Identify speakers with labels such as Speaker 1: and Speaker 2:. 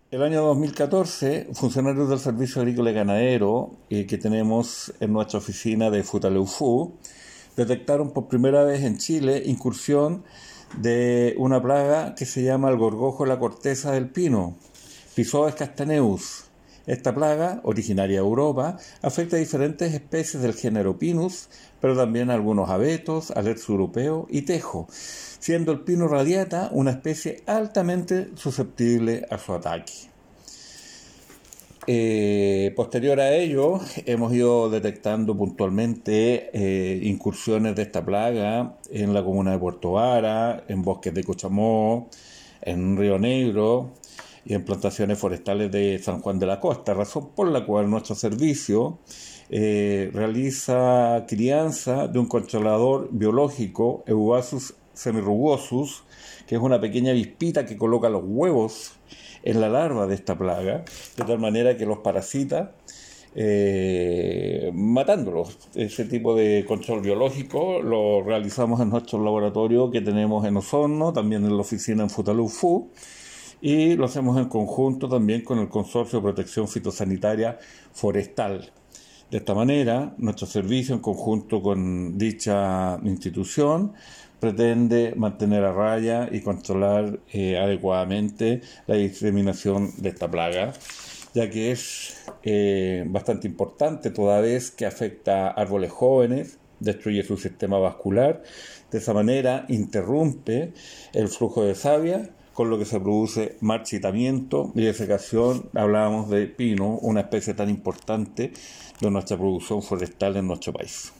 Speaker 1: El año 2014, funcionarios del Servicio Agrícola y Ganadero que tenemos en nuestra oficina de Futaleufú detectaron por primera vez en Chile incursión de una plaga que se llama el gorgojo de la corteza del pino, Physoes castaneus. Esta plaga, originaria de Europa, afecta a diferentes especies del género Pinus, pero también a algunos abetos, alerce europeo y tejo, siendo el pino radiata una especie altamente susceptible a su ataque. Posterior a ello, hemos ido detectando puntualmente incursiones de esta plaga en la comuna de Puerto Vara, en bosques de Cochamó, en Río Negro y en plantaciones forestales de San Juan de la Costa, razón por la cual nuestro servicio realiza crianza de un controlador biológico, Eubasus semirugosus, que es una pequeña avispita que coloca los huevos en la larva de esta plaga, de tal manera que los parasita, matándolos. Ese tipo de control biológico lo realizamos en nuestro laboratorio que tenemos en Osorno, también en la oficina en Futaleufú, y lo hacemos en conjunto también con el Consorcio de Protección Fitosanitaria Forestal. De esta manera, nuestro servicio, en conjunto con dicha institución, pretende mantener a raya y controlar adecuadamente la diseminación de esta plaga, ya que es bastante importante toda vez que afecta a árboles jóvenes, destruye su sistema vascular, de esa manera interrumpe el flujo de savia, con lo que se produce marchitamiento y desecación. Hablábamos de pino, una especie tan importante de nuestra producción forestal en nuestro país.